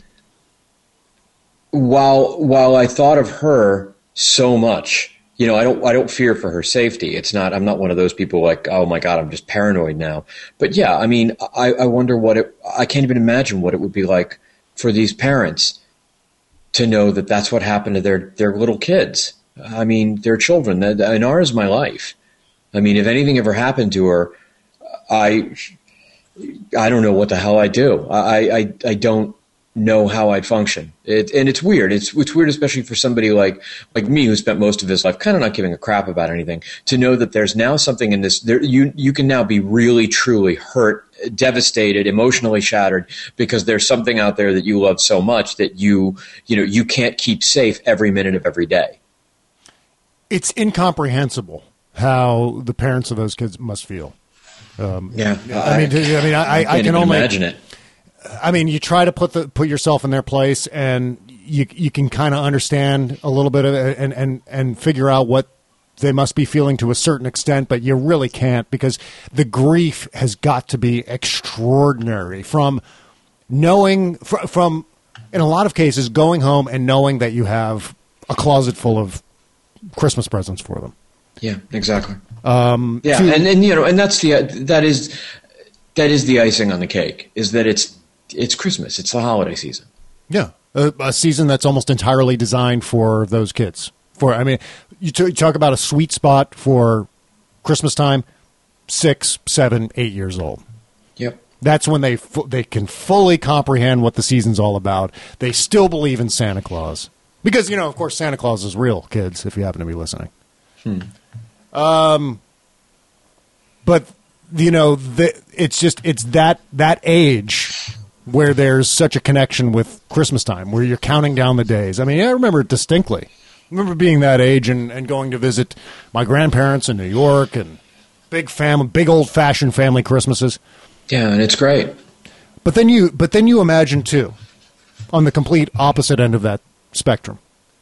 while, while I thought of her so much, you know, I don't, I don't fear for her safety. It's not, I'm not one of those people like, oh my God, I'm just paranoid now. But yeah, I mean, I, I wonder what it, I can't even imagine what it would be like for these parents to know that that's what happened to their, their little kids. I mean, their children. Inara is my life. I mean, if anything ever happened to her, I, I don't know what the hell I'd do. I, I, I don't know how I'd function. It, and it's weird. It's it's weird, especially for somebody like like me who spent most of his life kind of not giving a crap about anything, to know that there's now something in this. There, you you can now be really, truly hurt, devastated, emotionally shattered because there's something out there that you love so much that you you know you can't keep safe every minute of every day. It's incomprehensible how the parents of those kids must feel. Um, yeah, I, I mean, I mean, I, I, I can only imagine it. I mean, you try to put the put yourself in their place, and you you can kind of understand a little bit of it, and, and and figure out what they must be feeling to a certain extent, but you really can't, because the grief has got to be extraordinary from knowing fr- from in a lot of cases going home and knowing that you have a closet full of Christmas presents for them. Yeah, exactly. Um, yeah, to, and, and you know, and that's the that is that is the icing on the cake, is that it's it's Christmas, it's the holiday season. Yeah, a, a season that's almost entirely designed for those kids. For I mean, you, t- you talk about a sweet spot for Christmas time, six, seven, eight years old. Yep. That's when they fu- they can fully comprehend what the season's all about. They still believe in Santa Claus because, you know, of course, Santa Claus is real, kids. If you happen to be listening. Hmm. Um, but you know, the, it's just it's that that age where there's such a connection with Christmas time, where you're counting down the days. I mean, I remember it distinctly. I remember being that age and, and going to visit my grandparents in New York, and big family, big old fashioned family Christmases. Yeah, and it's great. But then you, but then you imagine too, on the complete opposite end of that spectrum,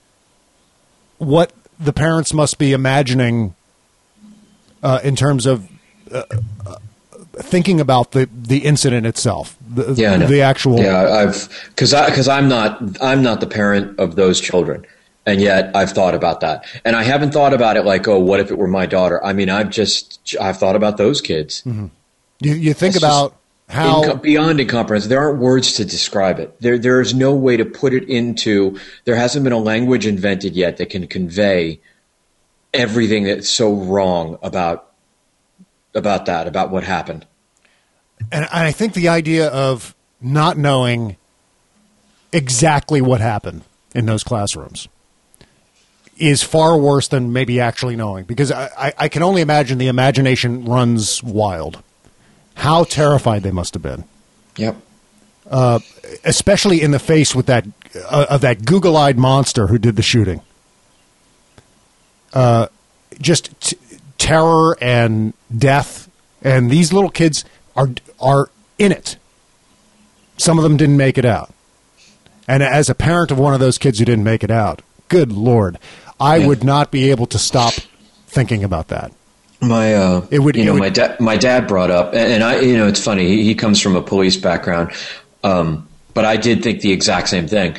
what the parents must be imagining uh, in terms of uh, uh, thinking about the, the incident itself, the, yeah, no. the actual. Yeah, I've because I because I'm not I'm not the parent of those children, and yet I've thought about that, and I haven't thought about it like, oh, what if it were my daughter? I mean, I've just I've thought about those kids. Mm-hmm. You you think That's about how inco- beyond incomprehensible. There aren't words to describe it. There there is no way to put it into. There hasn't been a language invented yet that can convey everything that's so wrong about about that, about what happened. And I think the idea of not knowing exactly what happened in those classrooms is far worse than maybe actually knowing, because I, I, I can only imagine the imagination runs wild. How terrified they must have been. Yep. Uh, especially in the face with that uh, of that Google-eyed monster who did the shooting. Uh, just t- terror and death, and these little kids are are in it. Some of them didn't make it out, and as a parent of one of those kids who didn't make it out, good Lord, I yeah. would not be able to stop thinking about that. My, uh, it would, you it know, would, my dad, my dad brought up, and, and I, you know, it's funny. He, he comes from a police background, um, but I did think the exact same thing.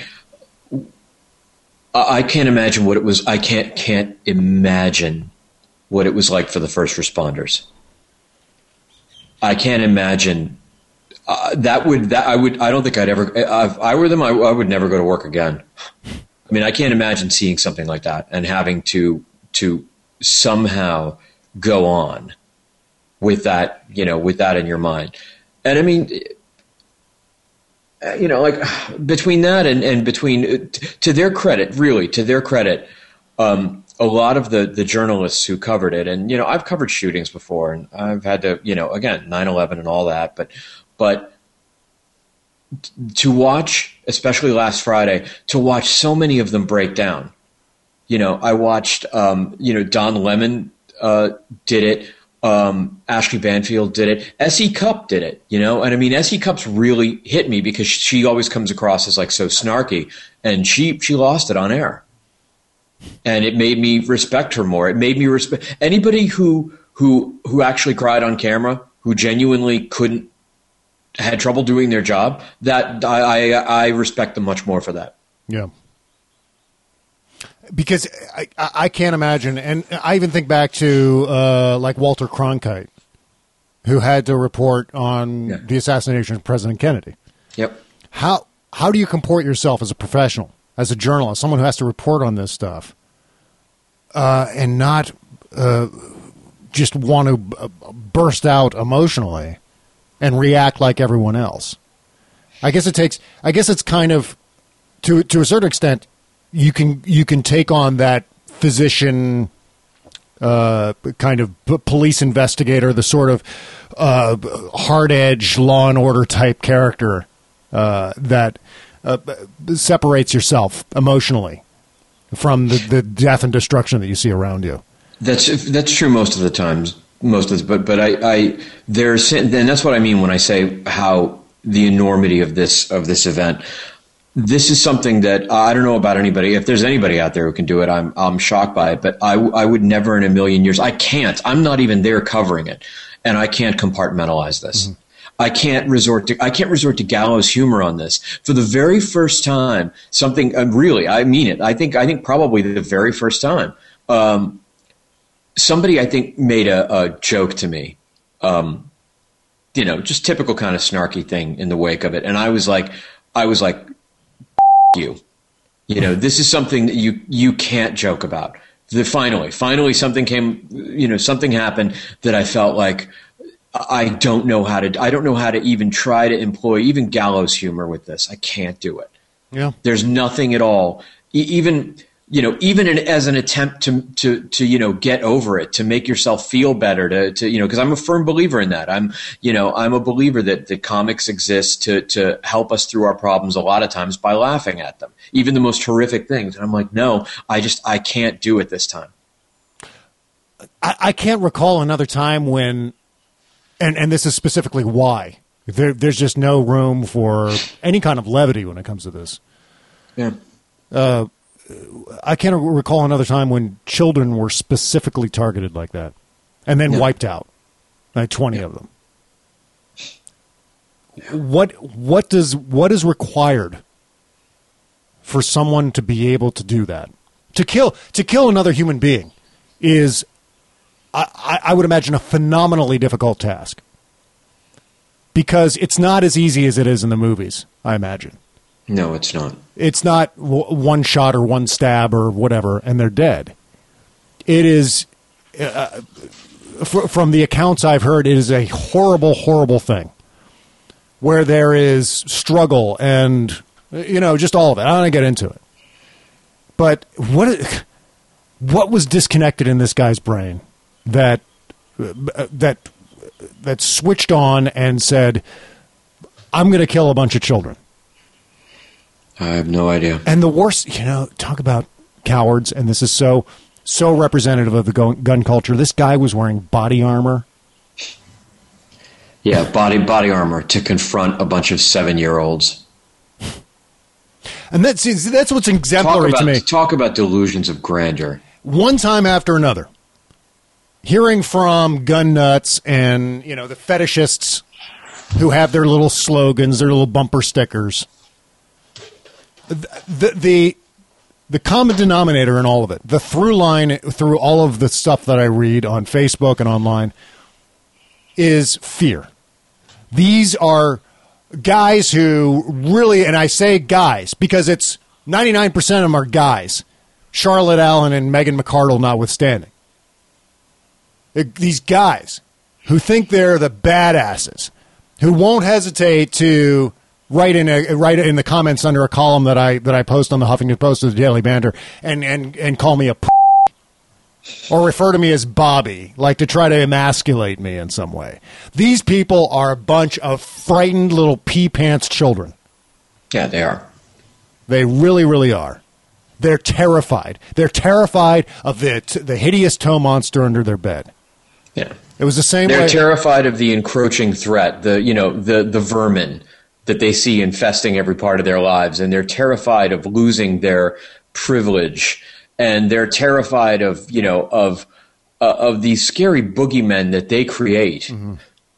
I, I can't imagine what it was. I can't can't imagine what it was like for the first responders. I can't imagine uh, that would that I would I don't think I'd ever. If I were them, I, I would never go to work again. I mean, I can't imagine seeing something like that and having to to somehow go on with that, you know, with that in your mind. And I mean, you know, like between that and, and between, to their credit, really, to their credit, um, a lot of the, the journalists who covered it, and, you know, I've covered shootings before, and I've had to, you know, again, nine eleven and all that, but, but to watch, especially last Friday, to watch so many of them break down. You know, I watched, um, you know, Don Lemon uh, did it. Um, Ashley Banfield did it. S E. Cupp did it, you know? And I mean, S E. Cupp's really hit me because she always comes across as like so snarky, and she, she lost it on air. And it made me respect her more. It made me respect anybody who, who, who actually cried on camera, who genuinely couldn't, had trouble doing their job. That I, I, I respect them much more for that. Yeah. Because I, I can't imagine, and I even think back to uh, like Walter Cronkite, who had to report on yeah. the assassination of President Kennedy. Yep. How how do you comport yourself as a professional, as a journalist, someone who has to report on this stuff, uh, and not uh, just want to burst out emotionally and react like everyone else? I guess it takes. I guess it's kind of to to a certain extent. You can you can take on that physician uh, kind of police investigator, the sort of uh, hard-edged law and order type character uh, that uh, separates yourself emotionally from the, the death and destruction that you see around you. That's that's true most of the times, most of this, but but I, I there's and that's what I mean when I say how the enormity of this of this event. This is something that uh, I don't know about anybody. If there's anybody out there who can do it, I'm I'm shocked by it. But I, I would never in a million years. I can't. I'm not even there covering it, and I can't compartmentalize this. Mm-hmm. I can't resort to I can't resort to gallows humor on this. For the very first time, something uh, really, I mean it. I think I think probably the very first time, um, somebody I think made a, a joke to me. Um, you know, just typical kind of snarky thing in the wake of it, and I was like, I was like. You, you know, this is something that you, you can't joke about. The, finally, finally something came, you know, something happened that I felt like I don't know how to, I don't know how to even try to employ even gallows humor with this. I can't do it. Yeah. There's nothing at all. E- even, you know, even in, as an attempt to, to, to, you know, get over it, to make yourself feel better, to, to, you know, because I'm a firm believer in that. I'm, you know, I'm a believer that, that comics exist to, to help us through our problems a lot of times by laughing at them, even the most horrific things. And I'm like, no, I just, I can't do it this time. I, I can't recall another time when, and, and this is specifically why, there, there's just no room for any kind of levity when it comes to this. Yeah. Uh, I can't recall another time when children were specifically targeted like that and then yeah. wiped out, like twenty yeah. of them. Yeah. What what does what is required for someone to be able to do that? To kill to kill another human being is, I, I would imagine, a phenomenally difficult task because it's not as easy as it is in the movies, I imagine. No, it's not. It's not w- one shot or one stab or whatever, and they're dead. It is, uh, f- from the accounts I've heard, it is a horrible, horrible thing where there is struggle and, you know, just all of it. I don't want to get into it. But what what was disconnected in this guy's brain that uh, that that switched on and said, I'm going to kill a bunch of children? I have no idea. And the worst, you know, talk about cowards, and this is so so representative of the gun culture. This guy was wearing body armor. Yeah, body body armor to confront a bunch of seven-year-olds. And that's that's what's exemplary about, to me. Talk about delusions of grandeur. One time after another, hearing from gun nuts and, you know, the fetishists who have their little slogans, their little bumper stickers. The, the the common denominator in all of it, the through line through all of the stuff that I read on Facebook and online, is fear. These are guys who really, and I say guys because it's ninety-nine percent of them are guys, Charlotte Allen and Megan McArdle notwithstanding. It, these guys who think they're the badasses, who won't hesitate to write in a write in the comments under a column that I that I post on the Huffington Post or the Daily Banter and and and call me a p- or refer to me as Bobby, like to try to emasculate me in some way. These people are a bunch of frightened little pea pants children. Yeah, they are. They really, really are. They're terrified. They're terrified of the the hideous toe monster under their bed. Yeah. It was the same They're way. terrified of the encroaching threat, the you know, the, the vermin that they see infesting every part of their lives, and they're terrified of losing their privilege, and they're terrified of, you know, of uh, of these scary boogeymen that they create. Mm-hmm.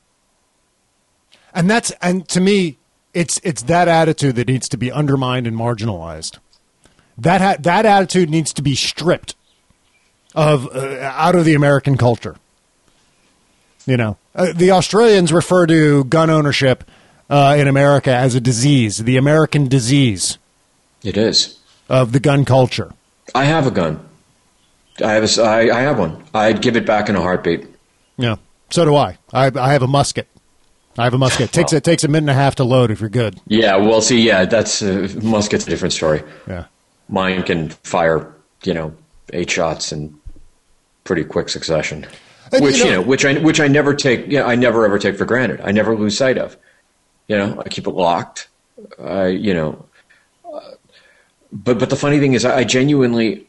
And that's and to me, it's it's that attitude that needs to be undermined and marginalized. That ha- that attitude needs to be stripped of uh, out of the American culture. You know, uh, the Australians refer to gun ownership uh, in America as a disease, the American disease. It is. Of the gun culture. I have a gun. I have a, I, I have one. I'd give it back in a heartbeat. Yeah, so do I. I, I have a musket. I have a musket. It takes, well, it takes a minute and a half to load if you're good. Yeah, well, see, yeah, that's uh, musket's a different story. Yeah. Mine can fire, you know, eight shots in pretty quick succession. And, which you know, you know, which I which I never take. Yeah, I never ever take for granted. I never lose sight of. You know, I keep it locked. I, you know, uh, but but the funny thing is, I, I genuinely,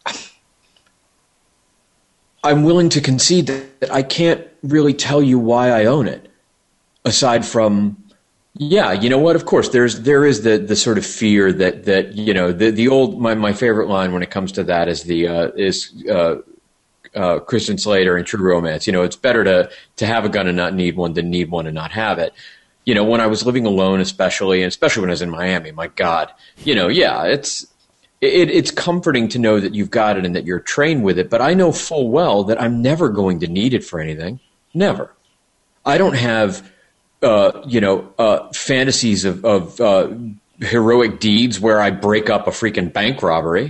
I'm willing to concede that, that I can't really tell you why I own it, aside from, yeah, you know what? Of course, there's there is the the sort of fear that that you know the the old my my favorite line when it comes to that is the uh, is. Uh, Uh, Christian Slater in True Romance. You know, it's better to to have a gun and not need one than need one and not have it. You know, when I was living alone, especially, and especially when I was in Miami, my God, you know, yeah, it's it, it's comforting to know that you've got it and that you're trained with it. But I know full well that I'm never going to need it for anything. Never. I don't have, uh, you know, uh, fantasies of, of uh, heroic deeds where I break up a freaking bank robbery.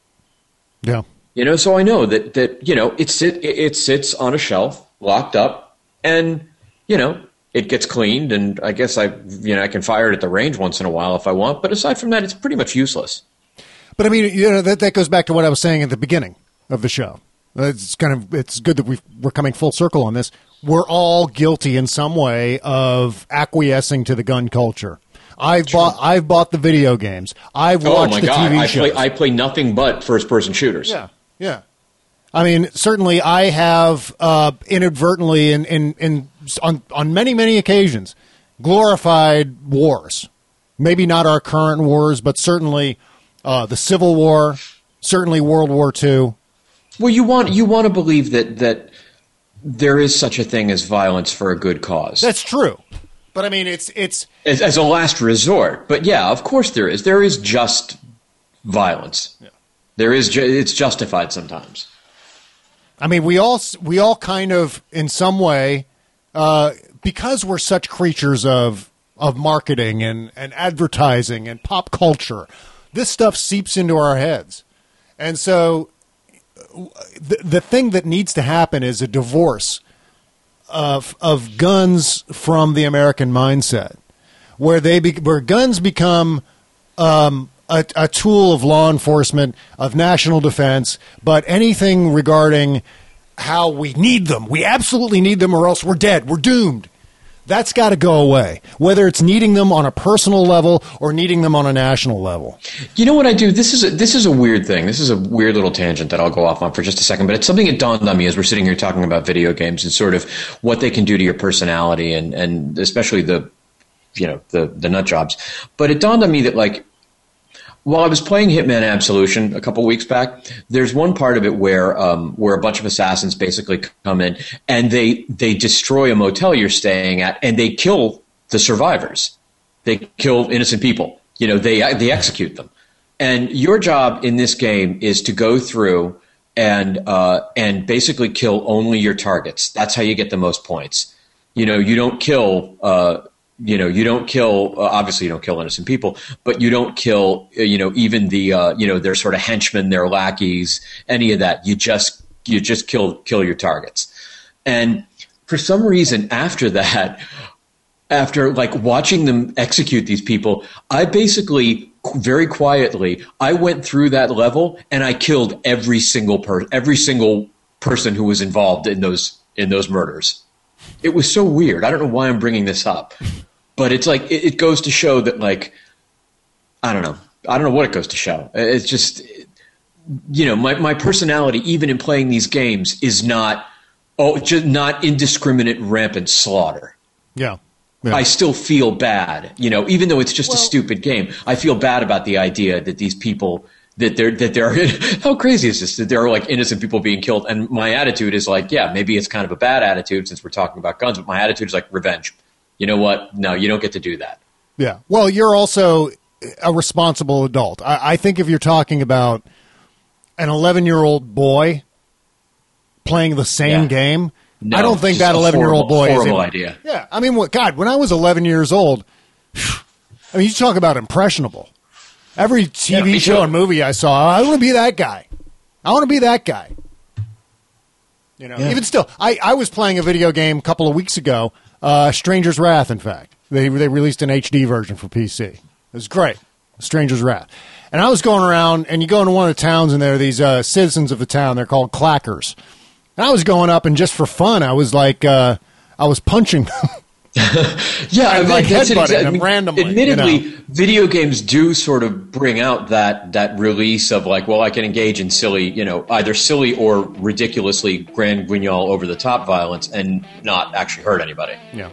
Yeah. You know, so I know that, that you know, it, sit, it sits on a shelf, locked up, and, you know, it gets cleaned, and I guess I, you know, I can fire it at the range once in a while if I want, but aside from that, it's pretty much useless. But I mean, you know, that, that goes back to what I was saying at the beginning of the show. It's kind of, it's good that we've, we're coming full circle on this. We're all guilty in some way of acquiescing to the gun culture. I've True. bought, I've bought the video games. I've watched oh my the God. T V I shows. play, I play nothing but first-person shooters. Yeah. Yeah. I mean, certainly I have uh, inadvertently in, in, in on, on many, many occasions glorified wars. Maybe not our current wars, but certainly uh, the Civil War, certainly World War Two. Well, you want you want to believe that, that there is such a thing as violence for a good cause. That's true. But I mean, it's it's as, as a last resort. But yeah, of course there is. There is just violence. Yeah. There is. Ju- it's justified sometimes. I mean, we all we all kind of, in some way, uh, because we're such creatures of of marketing and, and advertising and pop culture, this stuff seeps into our heads, and so the the thing that needs to happen is a divorce of of guns from the American mindset, where they be, where guns become um, a, a tool of law enforcement, of national defense, but anything regarding how we need them, we absolutely need them, or else we're dead, we're doomed. That's got to go away, whether it's needing them on a personal level or needing them on a national level. You know what I do? This is a, this is a weird thing. This is a weird little tangent that I'll go off on for just a second, but it's something that dawned on me as we're sitting here talking about video games and sort of what they can do to your personality and, and especially the, you know, the, the nut jobs. But it dawned on me that, like, while I was playing Hitman Absolution a couple weeks back, there's one part of it where um, where a bunch of assassins basically come in and they they destroy a motel you're staying at and they kill the survivors. They kill innocent people. You know, they they execute them. And your job in this game is to go through and uh, and basically kill only your targets. That's how you get the most points. You know, you don't kill. Uh, You know, you don't kill, uh, obviously you don't kill innocent people, but you don't kill, uh, you know, even the, uh, you know, their sort of henchmen, their lackeys, any of that. You just, you just kill, kill your targets. And for some reason after that, after like watching them execute these people, I basically very quietly I went through that level and I killed every single per every single person who was involved in those in those murders. It was so weird. I don't know why I'm bringing this up, but it's like it, it goes to show that like I don't know. I don't know what it goes to show. It's just you know my my personality even in playing these games is not oh just not indiscriminate rampant slaughter. Yeah. Yeah. I still feel bad, you know, even though it's just well, a stupid game. I feel bad about the idea that these people that they're that they're how crazy is this that there are like innocent people being killed. And my attitude is like, yeah, maybe it's kind of a bad attitude since we're talking about guns, but my attitude is like revenge. You know what? No, you don't get to do that. Yeah. Well, you're also a responsible adult. I, I think if you're talking about an eleven-year-old boy playing the same yeah. game. No, I don't think that eleven-year-old boy horrible is horrible idea. Yeah, I mean, what? God, when I was eleven years old, I mean, you talk about impressionable. Every T V yeah, show and movie I saw, I want to be that guy. I want to be that guy. You know, yeah. even still, I, I was playing a video game a couple of weeks ago, uh, Stranger's Wrath. In fact, they they released an H D version for P C. It was great, Stranger's Wrath. And I was going around, and you go into one of the towns, and there are these uh, citizens of the town. They're called clackers. And I was going up, and just for fun, I was like, uh, I was punching them. yeah, I mean, like that's headbutting exactly, them I mean, randomly. Admittedly, you know? video games do sort of bring out that that release of like, well, I can engage in silly, you know, either silly or ridiculously grand guignol over the top violence and not actually hurt anybody. Yeah.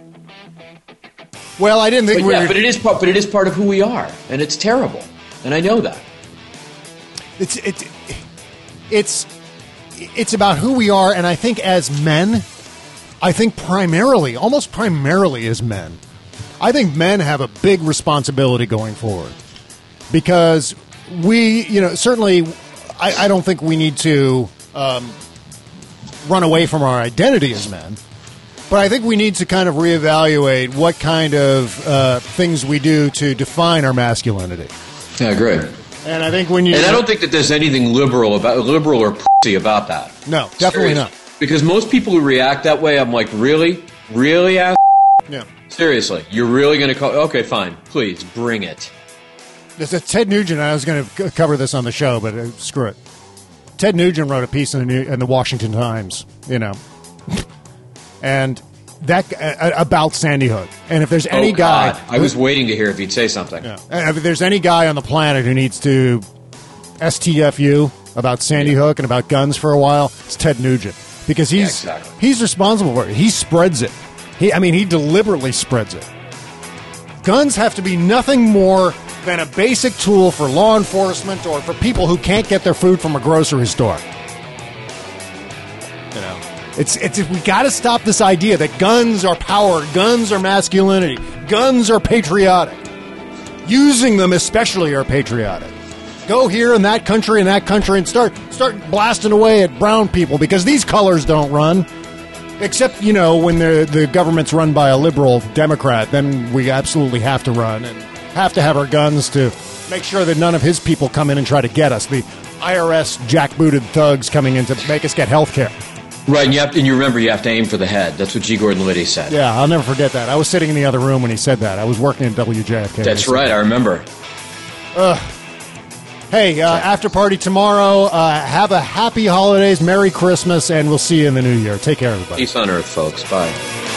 Well, I didn't think but we yeah, were... but it is part, but it is part of who we are, and it's terrible, and I know that. It's it's it's. It's about who we are, and I think as men, I think primarily, almost primarily as men, I think men have a big responsibility going forward. Because we, you know, certainly, I, I don't think we need to um, run away from our identity as men, but I think we need to kind of reevaluate what kind of uh, things we do to define our masculinity. Yeah, great. And I think when you... And I don't think that there's anything liberal about liberal or pussy about that. No, definitely Seriously. not. Because most people who react that way, I'm like, really? Really, ass? Yeah. Seriously, you're really going to call... Okay, fine. Please, bring it. There's a Ted Nugent. I was going to cover this on the show, but uh, screw it. Ted Nugent wrote a piece in the, New, in the Washington Times, you know. and... That uh, about Sandy Hook, and if there's any oh, God. guy, I was waiting to hear if he'd say something. Yeah. And if there's any guy on the planet who needs to S T F U about Sandy yeah. Hook and about guns for a while, it's Ted Nugent because he's yeah, exactly. he's responsible for it. He spreads it. He, I mean, he deliberately spreads it. Guns have to be nothing more than a basic tool for law enforcement or for people who can't get their food from a grocery store. You know. It's it's we got to stop this idea that guns are power, guns are masculinity, guns are patriotic. Using them especially are patriotic. Go here in that country and that country and start start blasting away at brown people because these colors don't run. Except, you know, when the the government's run by a liberal Democrat, then we absolutely have to run and have to have our guns to make sure that none of his people come in and try to get us. The I R S jackbooted thugs coming in to make us get health care. Right, and you, have to, and you remember you have to aim for the head. That's what G. Gordon Liddy said. Yeah, I'll never forget that. I was sitting in the other room when he said that. I was working at W J F K. That's right, that. I remember. Uh, hey, uh, after party tomorrow. Uh, have a happy holidays, Merry Christmas, and we'll see you in the new year. Take care, everybody. Peace on earth, folks. Bye.